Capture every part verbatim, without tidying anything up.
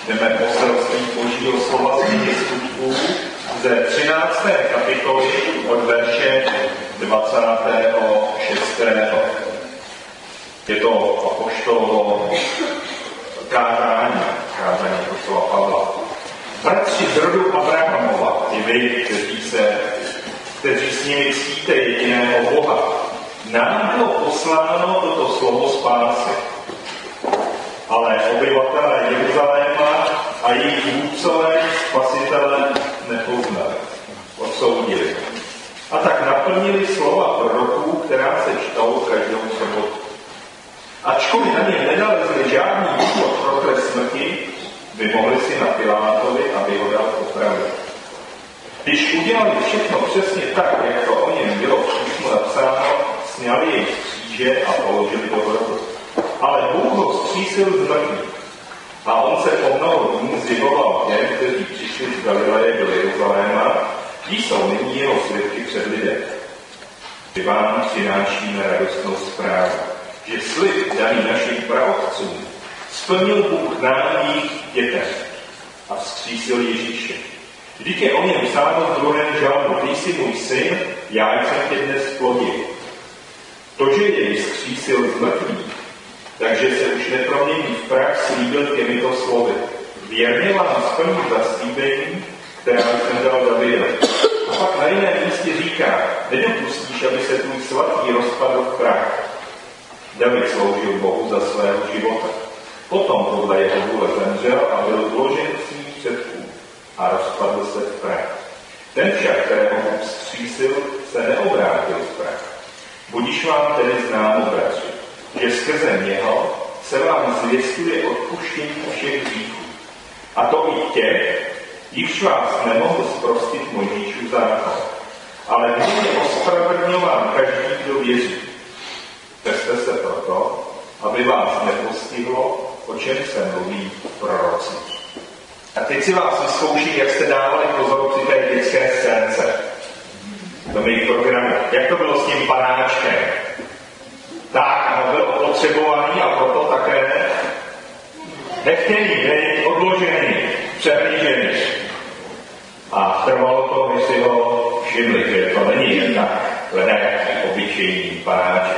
jdeme poselství Božího slova z knihy Skutků ze třinácté kapitoly od verše dvacátého šestého Je to apoštolovo kázání, kázání apoštola Pavla. Bratři z rodu Abrahamova, i vy, kteří, se, kteří s nimi ctíte jediného Boha, nám bylo posláno toto slovo spásy. Ale obyvatelé Jeruzaléma a jejich vůdcové spasitele nepoznali, odsoudili. A tak naplnili slova proroků, která se čtou každou sobotu. Ačkoliv na ně nenalezli žádný důvod pro trest smrti, vymohli si na Pilátovi, aby ho dal popravit. Když udělali všechno přesně tak, jak to o něm bylo v písmu napsáno, sňali jej z kříže a položili do hrobu. Ale Bůh ho vzkřísil z mrtvých. A on se po mnoho dnů zjevoval těm, kteří přišli z Galileje do Jeruzaléma, tí jsou nyní jeho svědky před lidem. Kdy vám přinášíme radostnou zprávu, že slib daný našim praotcům splnil Bůh nám jejich dětem a vzkřísil Ježíše. Vždyť je o něm psáno v druhém žalmu, ty jsi můj syn, já jsem tě dnes plodil. To, že jej vzkřísil z mrtvých, takže se už nepromění v prach, slíbil těmito slovy. Věrně vám splním zaslíbení, která jsem dal Davidovi. A pak na jiném místě říká, nedopustíš, aby se tvůj svatý rozpadl v prach. David sloužil Bohu za svého života. Potom podle jeho vůle zemřel a byl vložen svých předků a rozpadl se v prach. Ten však, kterého Bůh vzkřísil, se neobrátil v prach. Budiž vám tedy známo, bratři, že skrze něho se vám zvěstuje odpuštění všech hříchů. A to i těch, jichž vás nemohl zprostit Mojžíšův zákon. Ale nyní je ospravedlňován každý, kdo věří. Přeste se proto, aby vás nepostihlo, o čem se mluví proroci. A teď si vás vyzkouším, jak jste dávali pozor při té dětské scénce do mých programů. Jak to bylo s tím panáčkem? Tak, ano, byl opotřebovaný a proto také nechtěný, odložený, přehlížený. A trvalo to, než si ho všimli, že to není jen tak nějaký obyčejný panáček.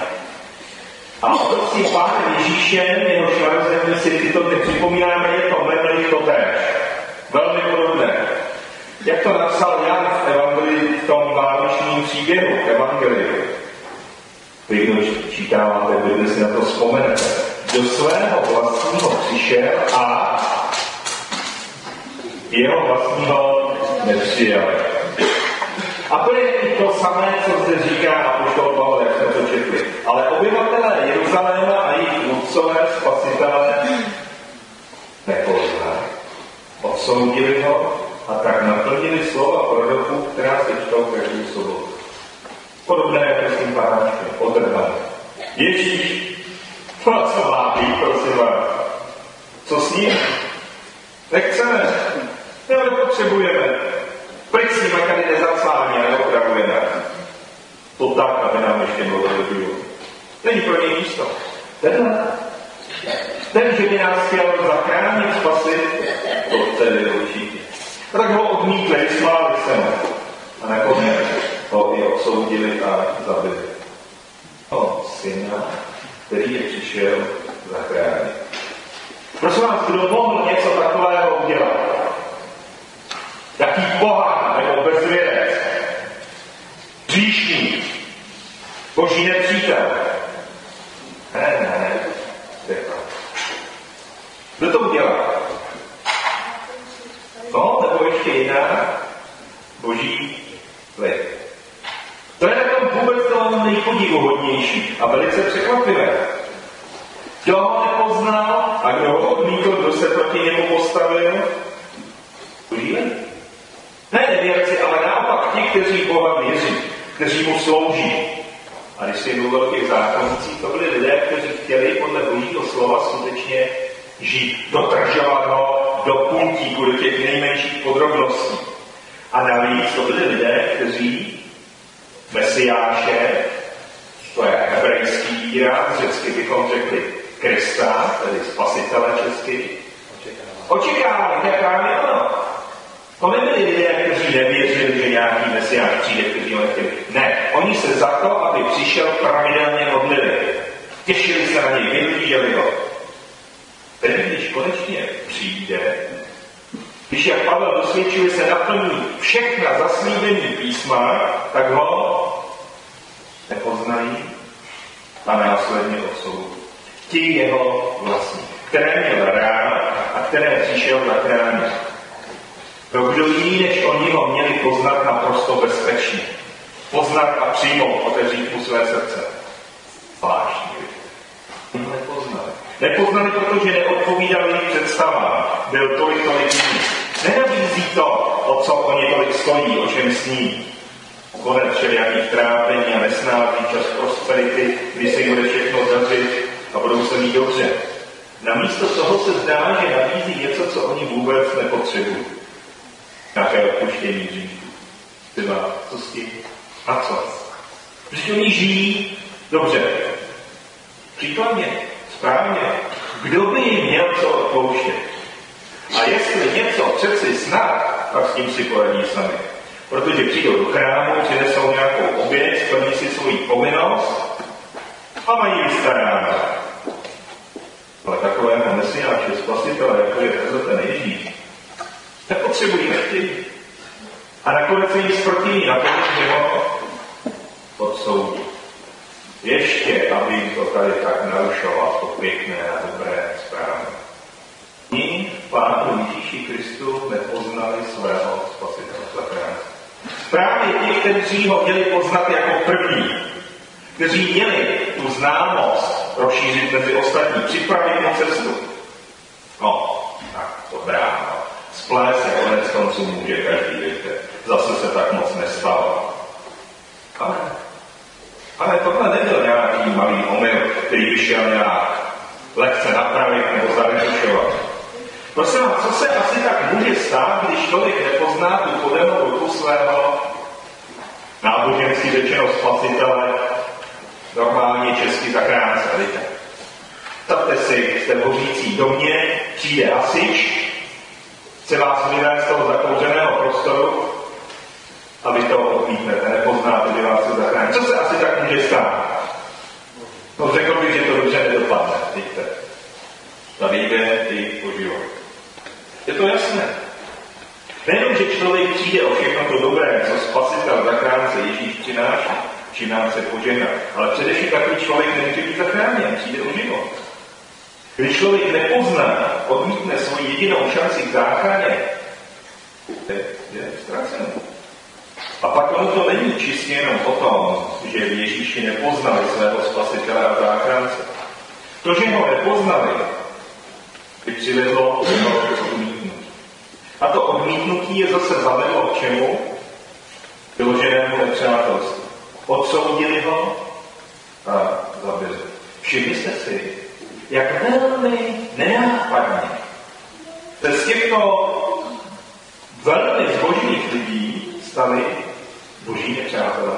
A s tím pánem Ježíšem, jehož narození si tyto dny připomínáme, je to jmenuje to též. Velmi podobné. Jak to napsal Jan v Evangelii, v tom vánočním příběhu, Evangeliu. Vy, kdo čítáváte Bibli, si na to vzpomenete. Do svého vlastního přišel a jeho vlastního nepřijali. A to je i to samé, co zde říká apoštol Pavel, jak jsme to četli. Ale obyvatelé Jeruzaléma a jejich vůdcové spasitelé nepoznali. Odsoudili ho a tak naplnili slova proroků, která se čtou každou sobotu. Podobné jako s tím pánáčkem, odrvané. Ježíš, to co má být, prosím vás. Co s ním? Nechceme, nebo nepotřebujeme. Pryč s nimi tady nezaclání a neopravujeme. To tak, aby nám ještě mluvil do života. Není pro něj místo. Tenhle. Ten, že by nás chtěl zachránit, spasit, to tedy určitě. Tak ho odmítli, vysmáli se mu. A nakonec ho i odsoudili a zabili. O syna, který je přišel zachránit. Prosím vás, kdo mohl něco takového udělat? Jaký pohán nebo bezvěrec? Hříšník? Boží nepřítel? Ne, ne, ne. Kdo to udělá? No, nebo ještě jiná? Boží lid. To je na tom vůbec to nejpodivuhodnější a velice překvapivé. Kdo ho nepoznal a kdo ho odmítl, kdo se proti němu postavil? Boží lid. Ne nevěrci, ale naopak ti, kteří Boha věří, kteří mu slouží. A když si mluvil o těch zákonnicích, to byli lidé, kteří chtěli podle Božího slova skutečně žít, dodržovat ho do puntíku, do těch nejmenších podrobností. A navíc to byli lidé, kteří Mesiáše, to je hebrejský výraz, řecky bychom řekli Krista, tedy spasitele česky, Očekávali, to je právě ono. To nebyli lidé, kteří nevěřili, že nějaký mesiáš přijde, kteří ho nechtěli. Ne, oni se za to, aby přišel, pravidelně modlili. Těšili se na něj, vyhlíželi ho. Teď, když konečně přijde, když jak Pavel dosvědčuje, se naplní všechna zaslíbení písma, tak ho nepoznají a následně odsoudí. Ti jeho vlastní, které měl rád a které přišel zachránit. No kdo jiný, než oni ho měli poznat naprosto bezpečně. Poznat a přijmout, otevřít mu své srdce. Zvláštní. Nepoznali. Nepoznali, protože neodpovídali jejich představám. Byl tolik, tolik jiný. Nenabízí to, o co oni tolik stojí, o čem sní. Konec všelijakých trápení a nesnází, čas prosperity, kdy se jim bude všechno dařit a budou se mít dobře. Namísto toho se zdá, že nabízí něco, co oni vůbec nepotřebují. Nějaké odpuštění hříchů. Třeba, co s tím? A co? Protože oni žijí dobře. Příkladně, správně. Kdo by jim měl co odpouštět? A jestli něco přeci snad, tak s tím si poradí sami. Protože přijdou do chrámu, přinesou nějakou oběť, splní si svoji povinnost a mají vystaráno. Ale takového mesiáše, spasitele, jako je ten Ježíš, nepotřebují, nechtějí. A nakonec se jí sprtí na to, že ho odsoudí. Ještě, aby jim to tady tak narušoval, to pěkné a dobré správně. Oni v Pánu Ježíši Kristu nepoznali svého spasitele zachránce. Právě ti, kteří ho měli poznat jako první, kteří měli tu známost rozšířit mezi ostatní, připravit mu cestu. No, tak, dobrá, no. Splé se konec konců může každý, víte. Zase se tak moc nestalo. Ale, ale tohle nebyl nějaký malý omyl, který by šel nějak lehce napravit nebo zaretušovat. Prosím vás, co se asi tak může stát, když člověk nepozná tu podanou ruku svého nábožensky řečeno spasitele, normálně český zachránce, víte. Stavte si, jste v hořící domě, přijde hasič, chce vás vyvést z toho zakouřeného prostoru a vy to odmítnete, nepoznáte, že vás se zachrání. Co se asi tak může stát? No řekl bych, že to dobře nedopadne, víte. Tady jde i o život. Je to jasné. Nejenom, že člověk přijde o všechno to dobré, co spasitel zachránce Ježíš přináší, či nám se požehná, ale především takový člověk nemůže být zachráněn, přijde o život. Když člověk nepozná, odmítne svoji jedinou šanci k záchraně, je, je ztracený. A pak ono to není čistě jenom o tom, že v Ježíši nepoznali svého spasitele a záchránce. To, že ho nepoznali, by přivedlo k odmítnutí. A to odmítnutí je zase zavedlo k čemu? Vyloženému nepřátelství. Odsoudili ho a zabili. Všimli jste si, jak velmi nenápadně se z těchto velmi zbožných lidí stali boží nepřátelé.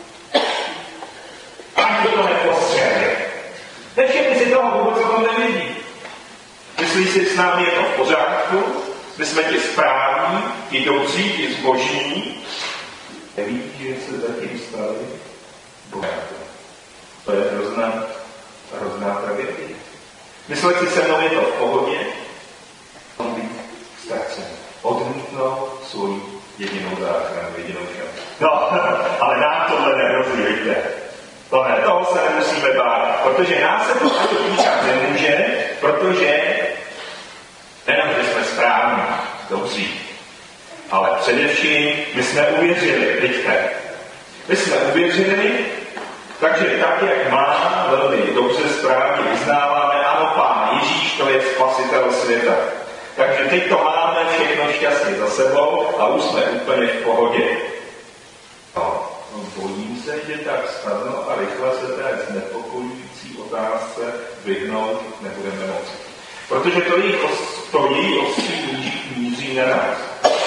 Ani to nepostřehli. Nevšimli si toho, vůbec o tom nevědí. Myslí si, s námi je to v pořádku, my jsme ti správní, ti dobří, ti zbožní. Nevidí, že se zatím stali boháty. To je hrozná, hrozná tragédie. Mysleli si, se mnou je to v pohodě, on být ztracen. Odmítnou svou jedinou záchranu, jedinou šanci. No, ale nám tohle nehrozí, víte. Tohle, toho se nemusíme bát, protože nás se to týkat nemůže, protože nejenom, že jsme správní, dobří, ale především my jsme uvěřili, vidíte. My jsme uvěřili, takže tak, jak má, velmi dobře správně vyznáváme, ano, Pán Ježíš, to je spasitel světa. Takže teď to máme všechno šťastně za sebou a už jsme úplně v pohodě. No, bojím se, že tak snadno a rychle se té znepokojující otázce vyhnout nebudeme moci. Protože to její, to její ostří míří na nás.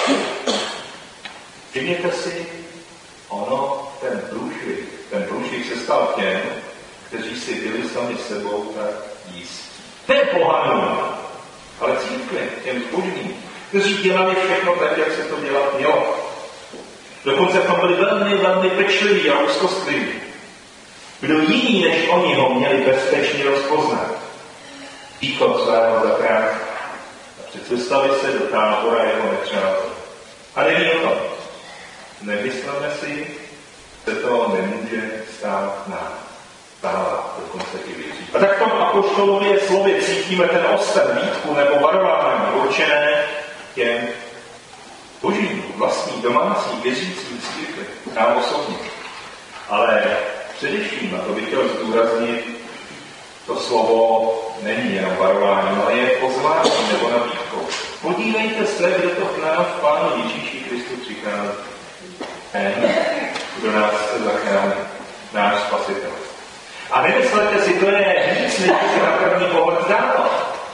Všimněte si, ono, ten průšvih, ten průšvih se stal těm, kteří si byli sami sebou tak jistí. Ne pohanům, ale církvi, těm zbožným, kteří dělali všechno tak, jak se to dělat mělo. Dokonce tam byli velmi, velmi pečliví a úzkostliví. Kdo jiný než oni ho měli bezpečně rozpoznat? Příchod svého zachránce. A představili se do tábora jeho nepřátel. A není o tom. Nemyslíme si, že to nemůže stát nám. Stává dokonce i věří. A tak v tom apoštolově slově cítíme ten osten, výtku nebo varování určené těm božím, vlastní, domácí, věřící církvi, nám osobně. Ale především, a to bych chtěl zdůraznit, to slovo není jenom varování, ale je pozvání nebo nabídkou. Podívejte se, kdo to k nám v Pánu Ježíši Kristu přichází. Ten, kdo nás chce zachránit, náš Spasitel. A nemyslete si, to je nic, než se na první pohled zdálo.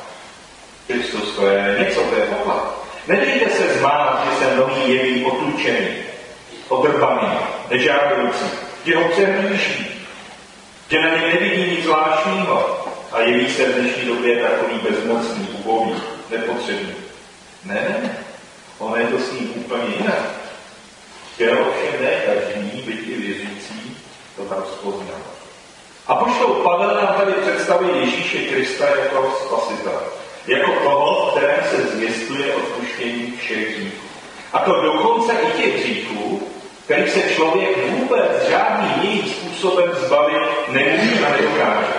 Kristus, to je něco, to je poklad. Nedejte se zmát, že se mnohý jeví potlučený, odrbaný, nežádoucí, že ho přehlíží, že na něj nevidí nic zvláštního a jeví se v dnešní době takový bezmocný, ubový, nepotřebný. Ne, ne, ono je to s ním úplně jinak. Že ovšem ne každý, byť i věřící, to tam rozpoznal. Apoštol Pavel nám tady představuje Ježíše Krista jako spasitele. Jako toho, kterém se zvěstuje odpuštění všech hříchů. A to dokonce i těch hříchů, který se člověk vůbec žádným jiným způsobem zbavit nemůže a nedokáže.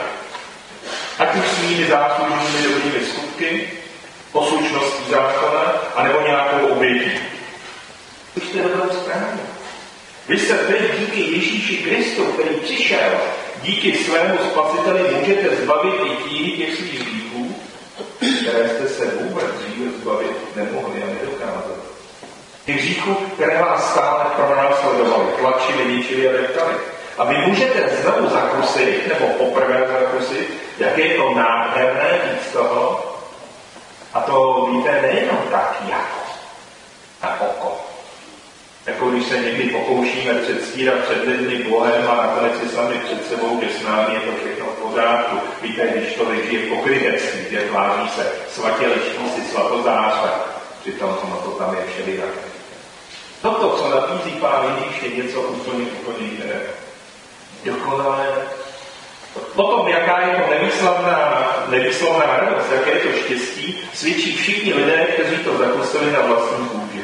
Ať už svými záslužnými dobrými skutky, poslušností zákona, anebo nějakou obětí. Slyšte dobrou zprávu. Vy se teď díky Ježíši Kristu, který přišel, díky svému spasiteli můžete zbavit i tím těch svých hříchů, které jste se vůbec dříve zbavit nemohli a nedokázali. Těch hříchů, které vás stále pronásledovaly, tlačili, ničili a deptali. A vy můžete znovu zakusit, nebo poprvé zakusit, jak je to nádherné víc toho. A to víte nejenom tak jako na oko. Jako když se někdy pokoušíme předstírat před lidmi Bohem a nakonec si sami před sebou, že s námi je to všechno v pořádku. Víte, když člověk žije v pokrytectví, že tváří se svatě liští si svatozáře, přitom ono to tam je všelijaké. Toto, co nabízí Pán Ježíš, je něco úplně, úplně jiného. Dokonalé. Potom, jaká je to nevýslovná, nevýslovná radost, jaké je to štěstí, svědčí všichni lidé, kteří to zakusili na vlastní kůži.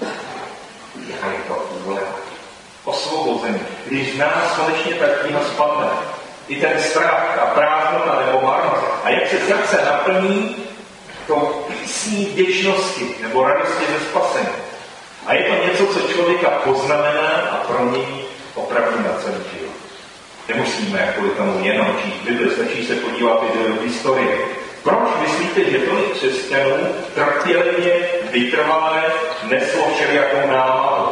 Jaká je to úleva, osvobození, když z nás konečně ta kniha spadne. I ten strach a prázdnota nebo marnost. A jak se srdce naplní tou písní vděčnosti nebo radosti ze spasení. A je to něco, co člověka poznamená a promění opravdu na celý život. Nemusíme kvůli tomu jenom číst Bibli, stačí se podívat i do historie. Proč myslíte, že tolik křesťanů trpělivě, vytrvalé neslo všelijakou námahu?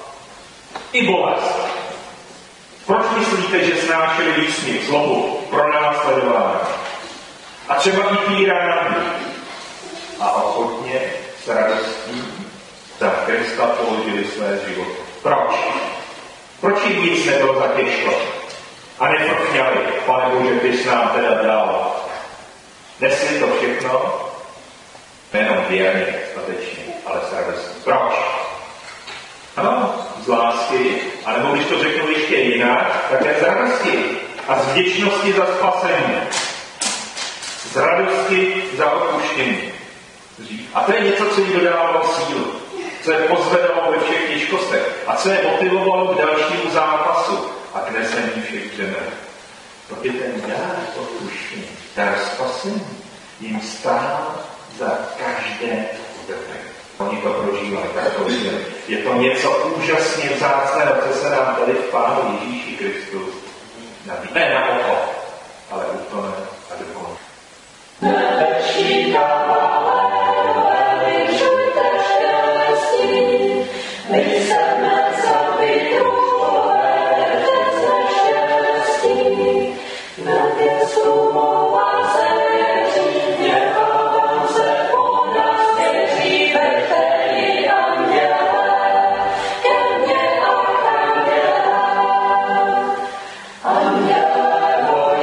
I bolest. Proč myslíte, že snášeli výsměch, zlobu, pronásledování? A třeba i týrání. A ochotně s radostí za Krista položili své životy. Proč? Proč jim nic nebylo za těžko? A nefrkňali, Pane Bože, ty jsi nám teda dal. Nesli to všechno, nejenom věrně, statečně, ale s radostí. Proč? Ano, z lásky, anebo když to řeknu ještě jinak, také z radosti a z vděčnosti za spasení. Z radosti za odpuštění. A to je něco, co jí dodávalo sílu, co je pozvedalo ve všech těžkostech a co je motivovalo k dalšímu zápasu a k nesení všech břemen. Protože ten dár odpuštění, dar spasení, jim stál za každé utrpení. Oni to prožívali, tak to viděli. Je to něco úžasně vzácného, co se nám tady v Pánu Ježíši Kristu nabízí. Ne na oko, ale úplně a dokonce. Amen.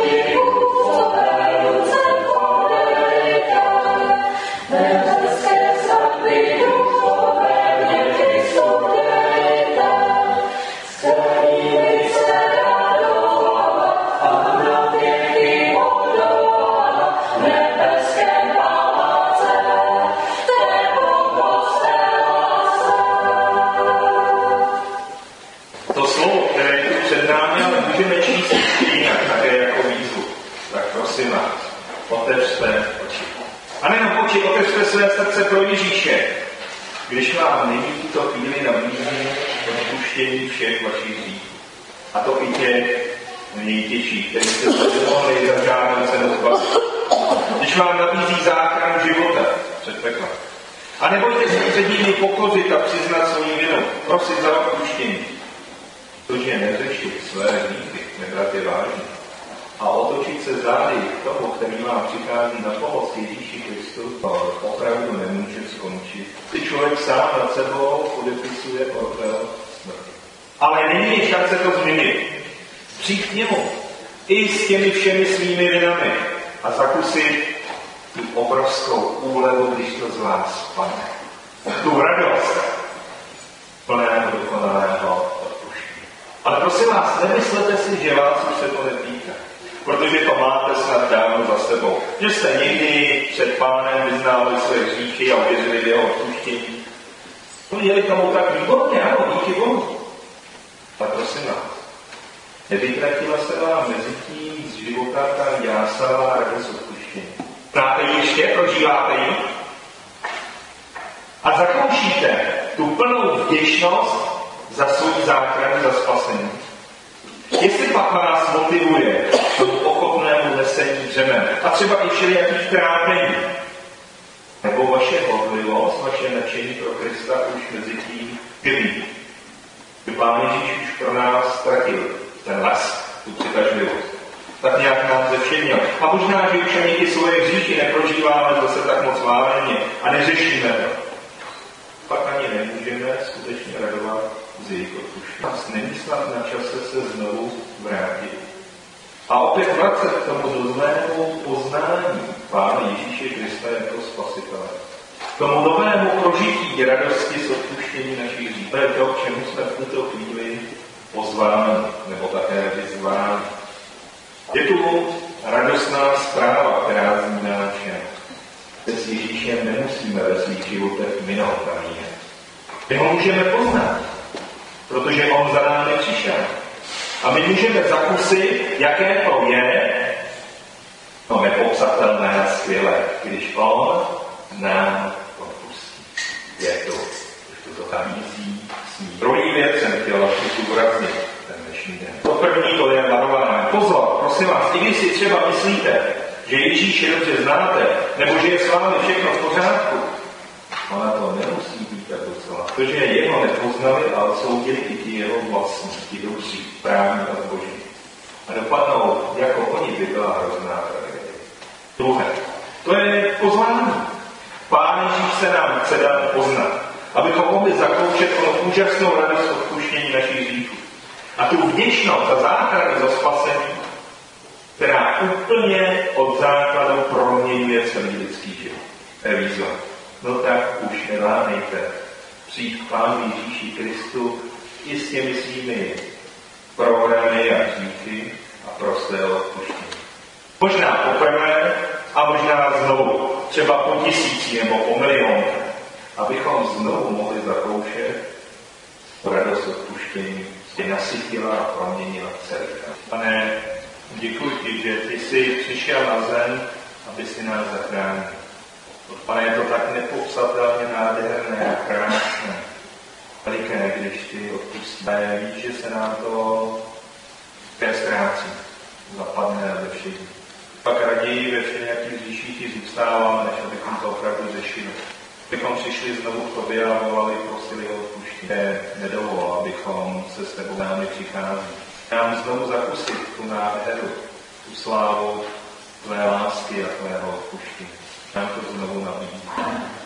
píše, když vám nyní v tuto chvíli nabízím odpuštění všech vašich hříchů. A to i těch nejtěžších, kteří se nemohli za žádnou cenu zbavit. Když vám nabízí záchranu života před peklem. A nebojte se před nimi pokořit a přiznat svoji vinu, prosit za odpuštění. Protože neřešit své hříchy, nebrat je vážně. A otočit se zády k tomu, který vám přichází na pomoc Ježíši Kristu, to opravdu nemůže skončit. Ty člověk sám nad sebou podepisuje ortel smrti. Ale není šance to změnit. Přijď k němu i s těmi všemi svými vinami a zakusit tu obrovskou úlevu, když to z vás spadne. Tu radost plného dokonalého odpuštění. Ale prosím vás, nemyslete si, že vás už se to netýká. Protože to máte snad dávno za sebou. Že jste někdy před Pánem vyznávali své hříchy a uvěřili v jeho odpuštění. To měli tomu tak výborně, ano, díky Bohu. Tak prosím vás, nevytratila se vám mezi tím z života ta jásavá radost odpuštění. Znáte ji ještě, prožíváte ji? A zakoušíte tu plnou vděčnost za svou záchranu, za spasení. Jestli pak vás motivuje k tomu ochotnému nesení břemen a třeba i všelijakých trápení, nebo vaše horlivost, vaše nadšení pro Krista už mezi tím chybí. Pán Ježíš už pro nás ztratil ten les, tu přitažlivost. Tak nějak nám zevšednil. A možná, že už ani ty svoje hříchy neprožíváme zase tak moc vážně a neřešíme to. Pak ani nemůžeme skutečně radovat z jejich odpuštění. Nás není snad na čase se znovu vrátit. A opět vracet k tomu novému poznání Pána Ježíše Krista jako Spasitele. K tomu novému prožití radosti z odpuštění našich hříchů. To je to, k čemu jsme v tuto chvíli pozváni, nebo také vyzváni. Je tu radostná zpráva, která zní nám všem. S Ježíšem nemusíme ve svých životech minout a míjet. My ho můžeme poznat, protože on za námi přišel. A my můžeme zakusit, jaké to je, no nepopsatelné a skvělé, když on nám odpustí. Je to, když to nabízí s ní. Druhý věc jsem chtěla zdůraznit ten dnešní den. To první to je varování. Pozor, prosím vás, i když si třeba myslíte, že Ježíše dobře znáte, nebo že je s vámi všechno v pořádku, ona to nemusí být tak docela. Protože jeho nepoznali, ale soudili i ti jeho vlastní, ti dobří, právní a zboží. A dopadnou, jako oni, by byla hrozná tragédie. Druhé, to je pozvání. Pán Ježíš se nám chce dát poznat, abychom mohli zakoušet o úžasnou radost odpuštění našich hříchů. A tu vděčnost a záchranu za spasení, která úplně od základu proměňuje celý lidský život. To je výzva. No tak už neváhejte přijít k Pánu Ježíši Kristu i s těmi svými programy a hříchy a prosté odpuštění. Možná poprvé a možná znovu, třeba po tisíci nebo po milionech, abychom znovu mohli zakoušet radost odpuštění, je nasytila a proměnila celý. Pane, děkuji ti, že ty jsi přišel na zem, aby si nás zachránil. Pane, je to tak nepopsatelně nádherné a krásné. Veliké, když ty odpustíte. Víš, že se nám to také ztrácí, zapadne a ze všech. Pak raději ve všech nějakých hříších ti zůstáváme, než abychom to opravdu řešili. Abychom přišli znovu k tobě a volali, prosili o odpuštění. Nedovol, abychom se s tebou námi přichází. Nám znovu zakusit tu nádheru, tu slávu tvé lásky a tvého odpuštění. Nám to znovu nabídí.